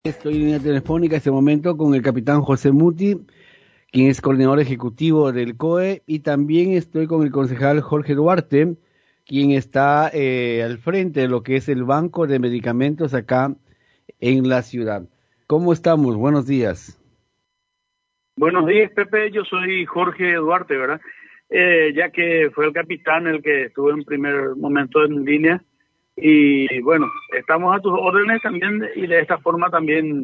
Estoy en línea telefónica en este momento con el capitán José Muti, quien es coordinador ejecutivo del COE, y también estoy con el concejal Jorge Duarte, quien está al frente de lo que es el Banco de Medicamentos acá en la ciudad. ¿Cómo estamos? Buenos días. Buenos días, Pepe. Yo soy Jorge Duarte, ¿verdad? Ya que fue el capitán el que estuvo en primer momento en línea. Y bueno, estamos a tus órdenes también y de esta forma también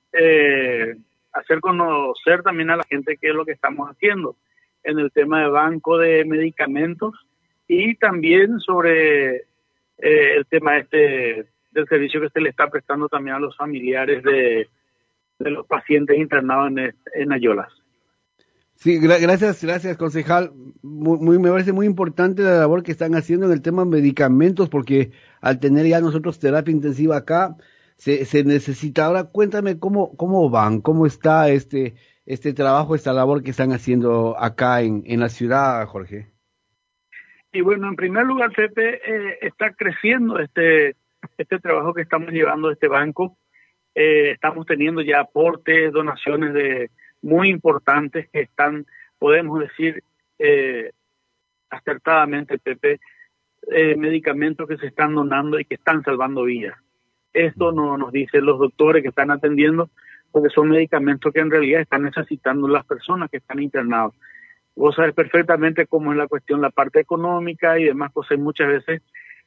hacer conocer también a la gente qué es lo que estamos haciendo en el tema de banco de medicamentos y también sobre el tema del servicio que se le está prestando también a los familiares de los pacientes internados en Ayolas. Sí, gracias, concejal. Me parece muy importante la labor que están haciendo en el tema de medicamentos, porque al tener ya nosotros terapia intensiva acá, se necesita. Ahora cuéntame cómo van, cómo está este trabajo, esta labor que están haciendo acá en la ciudad, Jorge. Y bueno, en primer lugar, Pepe, está creciendo este trabajo que estamos llevando a este banco. Estamos teniendo ya aportes, donaciones muy importantes que están, podemos decir, acertadamente, Pepe, medicamentos que se están donando y que están salvando vidas. Esto nos dicen los doctores que están atendiendo, porque son medicamentos que en realidad están necesitando las personas que están internadas. Vos sabés perfectamente cómo es la cuestión, la parte económica y demás cosas. Muchas veces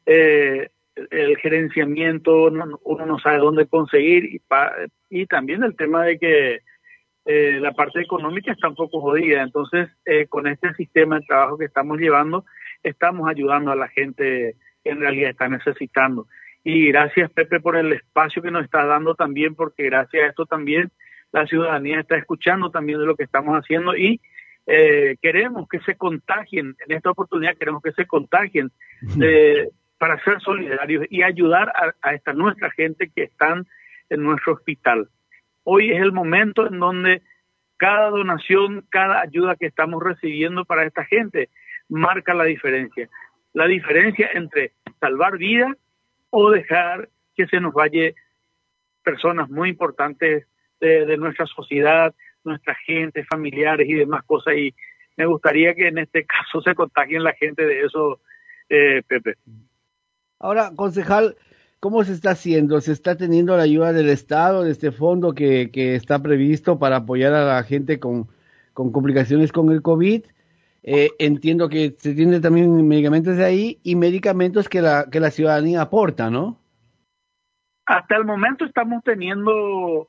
el gerenciamiento, uno no sabe dónde conseguir y también el tema de que la parte económica está un poco jodida. Entonces, con este sistema de trabajo que estamos llevando, estamos ayudando a la gente que en realidad está necesitando. Y gracias, Pepe, por el espacio que nos está dando también, porque gracias a esto también la ciudadanía está escuchando también de lo que estamos haciendo y queremos que se contagien, en esta oportunidad queremos que se contagien para ser solidarios y ayudar a esta nuestra gente que están en nuestro hospital. Hoy es el momento en donde cada donación, cada ayuda que estamos recibiendo para esta gente marca la diferencia entre salvar vidas o dejar que se nos vaya personas muy importantes de nuestra sociedad, nuestra gente, familiares y demás cosas, y me gustaría que en este caso se contagien la gente de eso, Pepe. Ahora, concejal, ¿cómo se está haciendo? ¿Se está teniendo la ayuda del Estado, de este fondo que está previsto para apoyar a la gente con complicaciones con el COVID? Entiendo que se tiene también medicamentos de ahí y medicamentos que la ciudadanía aporta, ¿no? Hasta el momento estamos teniendo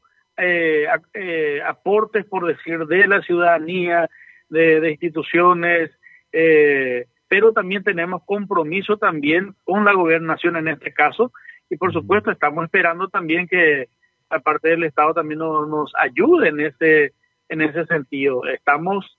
aportes, por decir, de la ciudadanía, de instituciones, pero también tenemos compromiso también con la gobernación en este caso, y por supuesto estamos esperando también que la parte del Estado también nos ayude en ese sentido. Estamos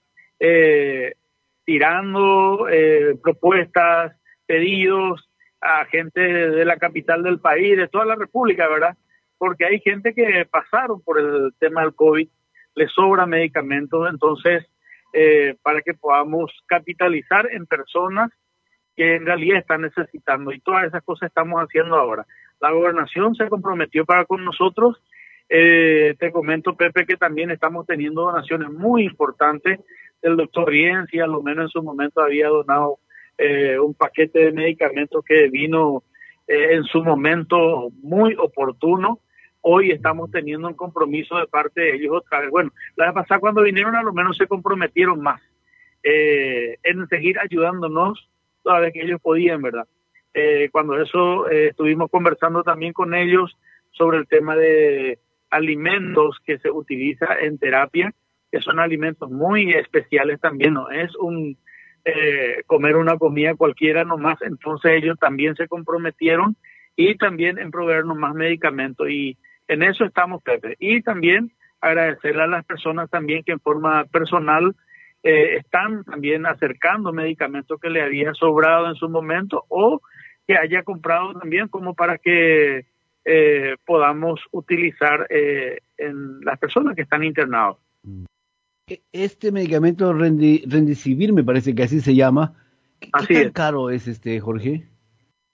tirando propuestas, pedidos a gente de la capital del país, de toda la república, ¿verdad? Porque hay gente que pasaron por el tema del COVID, les sobra medicamentos, entonces para que podamos capitalizar en personas que en realidad están necesitando, y todas esas cosas estamos haciendo ahora. La gobernación se comprometió para con nosotros. Te comento, Pepe, que también estamos teniendo donaciones muy importantes. El doctor Rienzi, a lo menos en su momento, había donado un paquete de medicamentos que vino en su momento muy oportuno. Hoy estamos teniendo un compromiso de parte de ellos otra vez. Bueno, la vez pasada cuando vinieron a lo menos se comprometieron más en seguir ayudándonos toda vez que ellos podían, ¿verdad? Cuando eso estuvimos conversando también con ellos sobre el tema de alimentos que se utiliza en terapia, que son alimentos muy especiales también, no es comer una comida cualquiera nomás. Entonces ellos también se comprometieron y también en proveernos más medicamentos, y en eso estamos, Pepe. Y también agradecerle a las personas también que en forma personal están también acercando medicamentos que le había sobrado en su momento o que haya comprado también como para que podamos utilizar en las personas que están internados. Este medicamento Rendicivir, me parece que así se llama. ¿Qué Así tan es. caro es Jorge?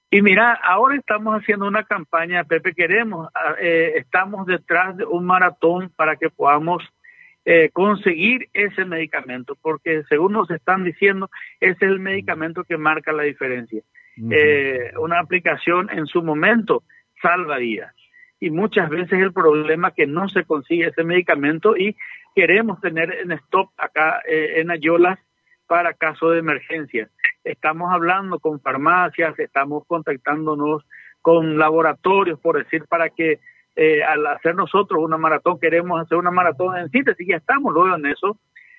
Y mira, ahora estamos haciendo una campaña, Pepe, estamos detrás de un maratón para que podamos conseguir ese medicamento, porque según nos están diciendo, ese es el medicamento que marca la diferencia. Una aplicación en su momento salva vidas. Y muchas veces el problema es que no se consigue ese medicamento y queremos tener en stock acá en Ayolas para caso de emergencia. Estamos hablando con farmacias, estamos contactándonos con laboratorios, por decir, para que al hacer nosotros una maratón, queremos hacer una maratón en síntesis, ya estamos luego en eso,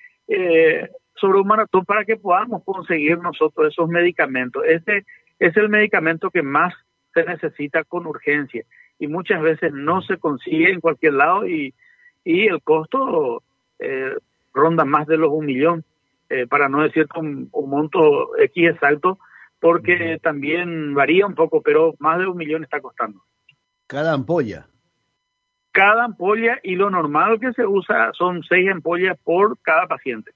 sobre un maratón para que podamos conseguir nosotros esos medicamentos. Este es el medicamento que más se necesita con urgencia y muchas veces no se consigue en cualquier lado y el costo ronda más de los 1 millón, para no decir un monto X exacto, porque también varía un poco, pero más de 1 millón está costando. Cada ampolla. Cada ampolla, y lo normal que se usa son 6 ampollas por cada paciente.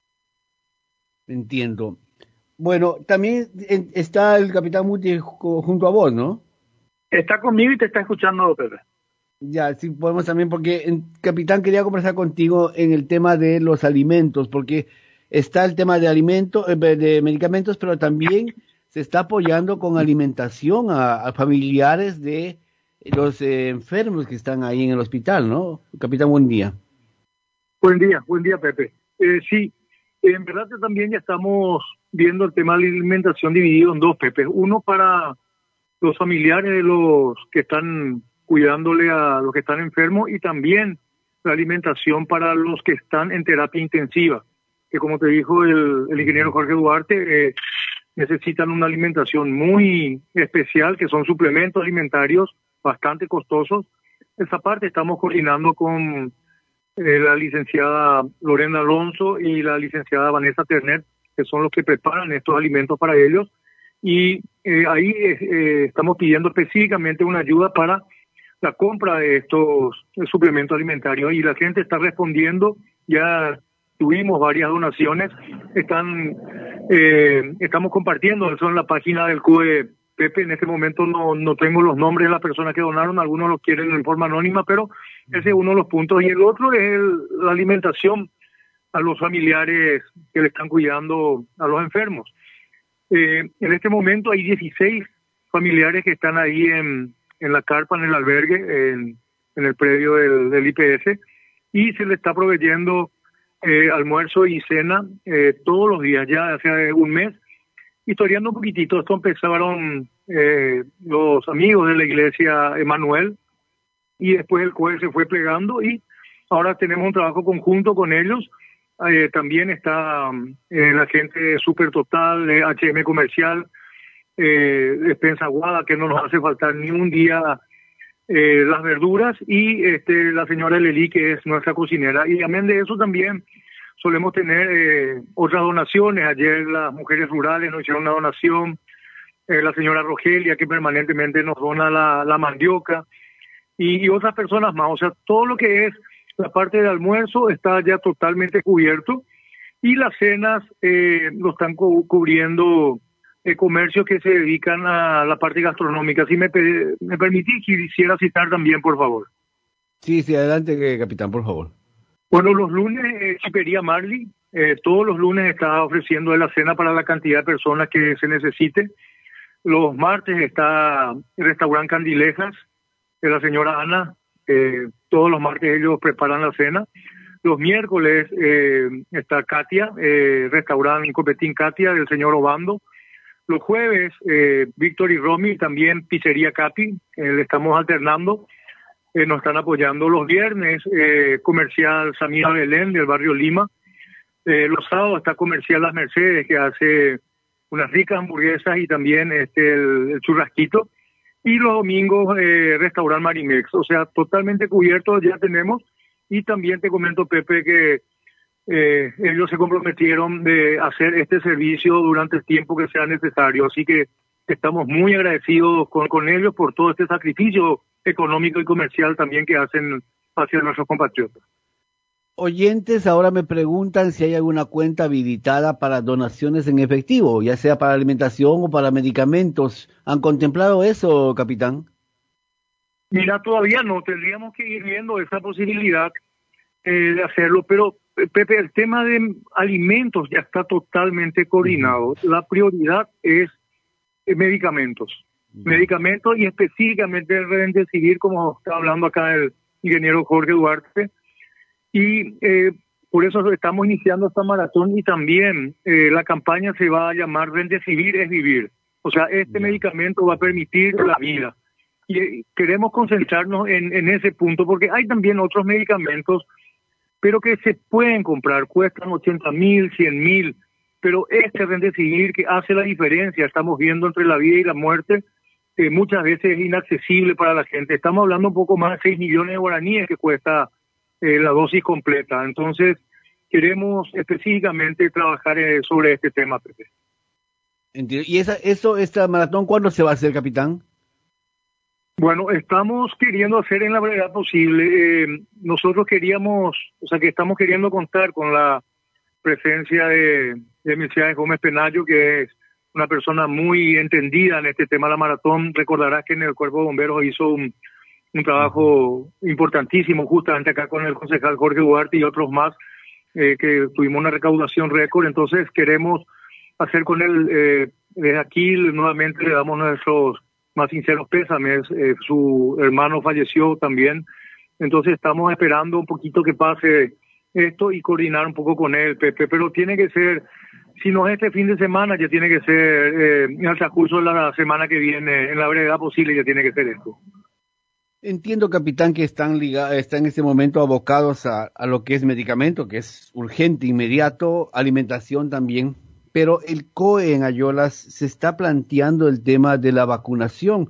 Entiendo. Bueno, también está el capitán Muti junto a vos, ¿no? Está conmigo y te está escuchando, Pepe. Ya, sí podemos también, porque, capitán, quería conversar contigo en el tema de los alimentos, porque está el tema de alimentos, de medicamentos, pero también se está apoyando con alimentación a familiares de los enfermos que están ahí en el hospital, ¿no? Capitán, buen día. Buen día, Pepe. Sí, en verdad que también ya estamos viendo el tema de la alimentación dividido en dos, Pepe. Uno para los familiares de los que están cuidándole a los que están enfermos, y también la alimentación para los que están en terapia intensiva, que como te dijo el ingeniero Jorge Duarte, necesitan una alimentación muy especial, que son suplementos alimentarios bastante costosos. Esa parte estamos coordinando con la licenciada Lorena Alonso y la licenciada Vanessa Ternet, que son los que preparan estos alimentos para ellos, y ahí estamos pidiendo específicamente una ayuda para la compra de estos suplementos alimentarios, y la gente está respondiendo. Ya tuvimos varias donaciones, estamos compartiendo eso en la página del CUE. Pepe, en este momento no tengo los nombres de las personas que donaron, algunos los quieren en forma anónima, pero ese es uno de los puntos. Y el otro es la alimentación a los familiares que le están cuidando a los enfermos. En este momento hay 16 familiares que están ahí en la carpa, en el albergue, en el predio del IPS, y se le está proveyendo almuerzo y cena todos los días, ya hace un mes. Historiando un poquitito, esto empezaron los amigos de la iglesia Emanuel, y después el COE se fue plegando, y ahora tenemos un trabajo conjunto con ellos. También está la gente de Super Total, de H&M Comercial, Despensa Aguada, que no nos hace faltar ni un día las verduras, y la señora Leli, que es nuestra cocinera. Y amén de eso también solemos tener otras donaciones. Ayer las mujeres rurales nos hicieron una donación, la señora Rogelia, que permanentemente nos dona la mandioca, y otras personas más. O sea, todo lo que es la parte de almuerzo está ya totalmente cubierto, y las cenas lo están cubriendo comercios que se dedican a la parte gastronómica. Si me permitís, quisiera citar también, por favor. Sí, adelante, capitán, por favor. Bueno, los lunes, Chipería Marley, todos los lunes está ofreciendo la cena para la cantidad de personas que se necesite. Los martes está el restaurante Candilejas, de la señora Ana. Todos los martes ellos preparan la cena. Los miércoles está Katia, restaurante Copetín Katia, del señor Obando. Los jueves, Víctor y Romy, también Pizzería Capi, le estamos alternando. Nos están apoyando. Los viernes, comercial Samira Belén, del barrio Lima. Los sábados está comercial Las Mercedes, que hace unas ricas hamburguesas, y también el churrasquito. Y los domingos, restaurante Marimex. O sea, totalmente cubiertos ya tenemos. Y también te comento, Pepe, que ellos se comprometieron de hacer este servicio durante el tiempo que sea necesario. Así que estamos muy agradecidos con ellos por todo este sacrificio económico y comercial también que hacen hacia nuestros compatriotas. oyentes ahora me preguntan si hay alguna cuenta habilitada para donaciones en efectivo, ya sea para alimentación o para medicamentos. ¿Han contemplado eso, capitán? Mira, todavía no, tendríamos que ir viendo esa posibilidad de hacerlo, pero Pepe, el tema de alimentos ya está totalmente coordinado. La prioridad es medicamentos, medicamentos y específicamente el Remdesivir, como está hablando acá el ingeniero Jorge Duarte, y por eso estamos iniciando esta maratón y también la campaña se va a llamar Remdesivir es vivir. O sea, este medicamento va a permitir la vida. Y queremos concentrarnos en ese punto porque hay también otros medicamentos, pero que se pueden comprar, cuestan 80.000, 100.000, pero este Remdesivir que hace la diferencia, estamos viendo entre la vida y la muerte, muchas veces es inaccesible para la gente. Estamos hablando un poco más de 6 millones de guaraníes que cuesta la dosis completa. Entonces, queremos específicamente trabajar sobre este tema, Pepe. Entiendo. ¿Y esta maratón cuándo se va a hacer, capitán? Bueno, estamos queriendo hacer en la brevedad posible. Nosotros estamos queriendo contar con la presencia de Mercedes Gómez Penayo, que es una persona muy entendida en este tema de la maratón. Recordarás que en el Cuerpo de Bomberos hizo un trabajo importantísimo, justamente acá con el concejal Jorge Duarte y otros más, que tuvimos una recaudación récord. Entonces queremos hacer con él, desde aquí nuevamente le damos nuestros más sinceros pésames. Su hermano falleció también, entonces estamos esperando un poquito que pase esto y coordinar un poco con él, Pepe, pero tiene que ser, si no es este fin de semana, ya tiene que ser en el transcurso de la semana que viene, en la brevedad posible ya tiene que ser esto. Entiendo, capitán, que están en este momento abocados a lo que es medicamento, que es urgente, inmediato, alimentación también, pero el COE en Ayolas se está planteando el tema de la vacunación.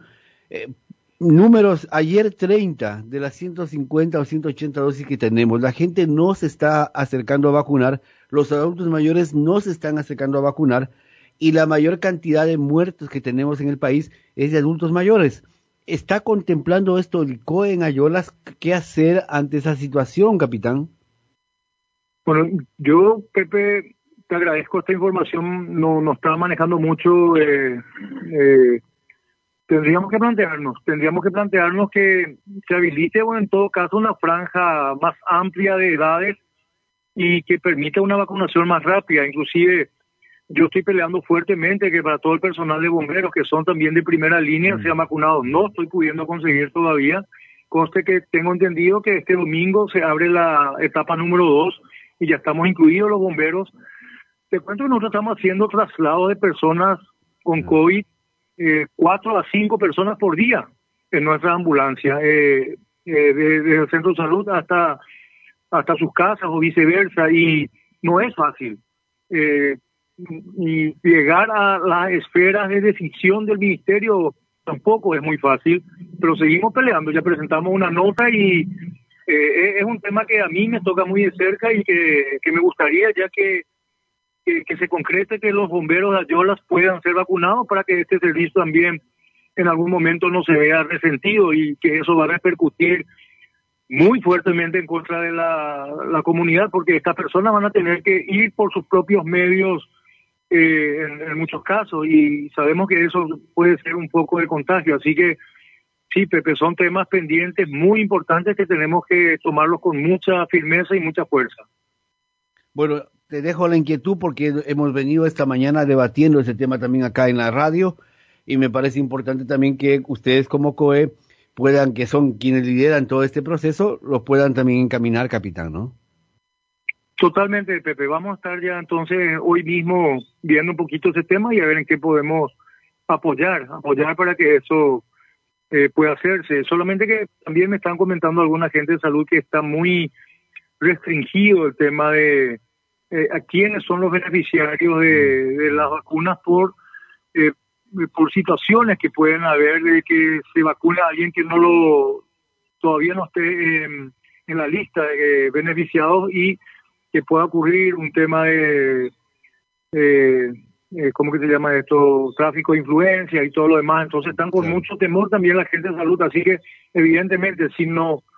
Números, ayer 30 de las 150 o 180 dosis que tenemos, la gente no se está acercando a vacunar, los adultos mayores no se están acercando a vacunar y la mayor cantidad de muertos que tenemos en el país es de adultos mayores. ¿Está contemplando esto el COE en Ayolas? ¿Qué hacer ante esa situación, capitán? Bueno, yo, Pepe, te agradezco esta información, no estaba manejando mucho. Tendríamos que plantearnos que se habilite, bueno, en todo caso, una franja más amplia de edades y que permita una vacunación más rápida. Inclusive, yo estoy peleando fuertemente que para todo el personal de bomberos, que son también de primera línea, sean vacunados. No estoy pudiendo conseguir todavía. Conste que tengo entendido que este domingo se abre la etapa número 2 y ya estamos incluidos los bomberos. Te cuento que nosotros estamos haciendo traslados de personas con COVID, 4 a 5 personas por día en nuestra ambulancia, desde el centro de salud hasta sus casas o viceversa, y no es fácil. Y llegar a las esferas de decisión del ministerio tampoco es muy fácil, pero seguimos peleando. Ya presentamos una nota y es un tema que a mí me toca muy de cerca y que me gustaría ya que se concrete que los bomberos de Ayolas puedan ser vacunados para que este servicio también en algún momento no se vea resentido y que eso va a repercutir muy fuertemente en contra de la comunidad, porque estas personas van a tener que ir por sus propios medios en muchos casos, y sabemos que eso puede ser un poco de contagio. Así que sí, Pepe, son temas pendientes muy importantes que tenemos que tomarlos con mucha firmeza y mucha fuerza. Bueno, te dejo la inquietud porque hemos venido esta mañana debatiendo ese tema también acá en la radio y me parece importante también que ustedes como COE puedan, que son quienes lideran todo este proceso, lo puedan también encaminar, capitán, ¿no? Totalmente, Pepe. Vamos a estar ya entonces hoy mismo viendo un poquito ese tema y a ver en qué podemos apoyar para que eso pueda hacerse. Solamente que también me están comentando alguna gente de salud que está muy restringido el tema de a quiénes son los beneficiarios de las vacunas por situaciones que pueden haber de que se vacuna a alguien que todavía no esté en la lista de beneficiados y que pueda ocurrir un tema de ¿cómo que se llama esto? Tráfico de influencia y todo lo demás. Entonces están con mucho temor también la gente de salud. Así que evidentemente si no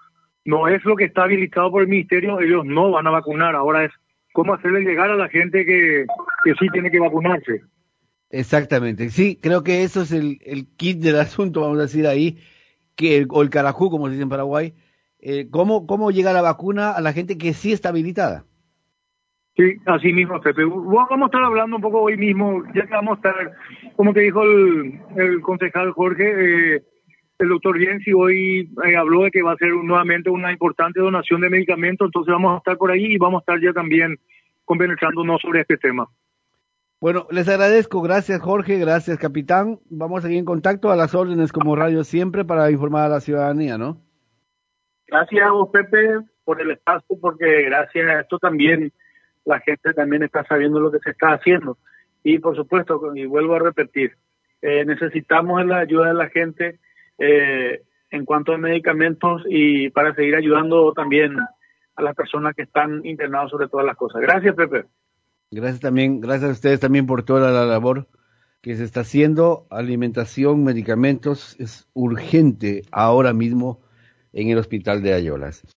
no es lo que está habilitado por el ministerio, ellos no van a vacunar. Ahora es cómo hacerle llegar a la gente que sí tiene que vacunarse. Exactamente, sí, creo que eso es el kit del asunto, vamos a decir ahí, o el carajú, como se dice en Paraguay, cómo llega la vacuna a la gente que sí está habilitada. Sí, así mismo, Pepe. Vamos a estar hablando un poco hoy mismo, ya que vamos a estar, como te dijo el concejal Jorge, el doctor Rienzi hoy habló de que va a ser nuevamente una importante donación de medicamentos, entonces vamos a estar por ahí y vamos a estar ya también compenetrándonos sobre este tema. Bueno, les agradezco, gracias Jorge, gracias capitán, vamos a seguir en contacto a las órdenes como radio siempre para informar a la ciudadanía, ¿no? Gracias a vos, Pepe, por el espacio, porque gracias a esto también la gente también está sabiendo lo que se está haciendo. Y por supuesto, y vuelvo a repetir, necesitamos la ayuda de la gente en cuanto a medicamentos y para seguir ayudando también a las personas que están internadas sobre todas las cosas. Gracias, Pepe. Gracias a ustedes también por toda la labor que se está haciendo. Alimentación, medicamentos, es urgente ahora mismo en el hospital de Ayolas.